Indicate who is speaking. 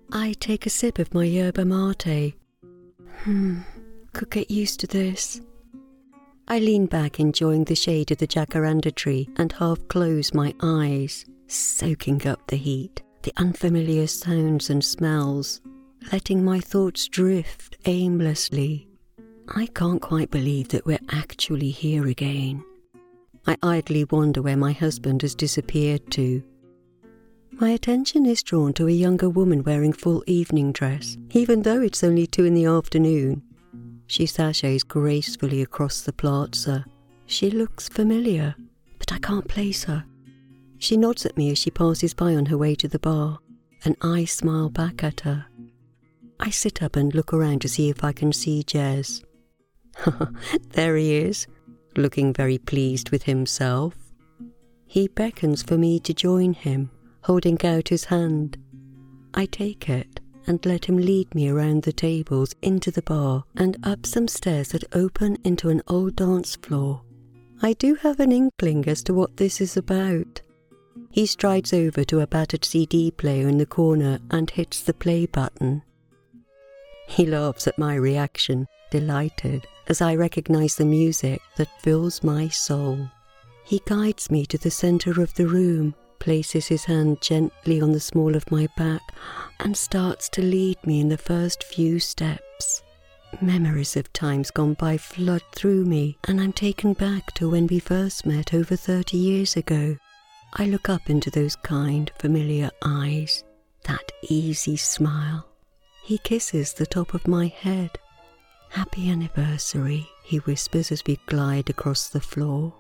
Speaker 1: I take a sip of my yerba mate. Could get used to this. I lean back, enjoying the shade of the jacaranda tree, and half close my eyes, soaking up the heat, the unfamiliar sounds and smells, letting my thoughts drift aimlessly. I can't quite believe that we're actually here again. I idly wonder where my husband has disappeared to. My attention is drawn to a younger woman wearing full evening dress, even though it's only 2 p.m. She sashays gracefully across the plaza. She looks familiar, but I can't place her. She nods at me as she passes by on her way to the bar, and I smile back at her. I sit up and look around to see if I can see Jez. There he is, looking very pleased with himself. He beckons for me to join him, holding out his hand. I take it and let him lead me around the tables, into the bar, and up some stairs that open into an old dance floor. I do have an inkling as to what this is about. He strides over to a battered CD player in the corner and hits the play button. He laughs at my reaction, delighted, as I recognize the music that fills my soul. He guides me to the center of the room, places his hand gently on the small of my back, and starts to lead me in the first few steps. Memories of times gone by flood through me, and I'm taken back to when we first met over 30 years ago. I look up into those kind, familiar eyes, that easy smile. He kisses the top of my head. "Happy anniversary," he whispers as we glide across the floor.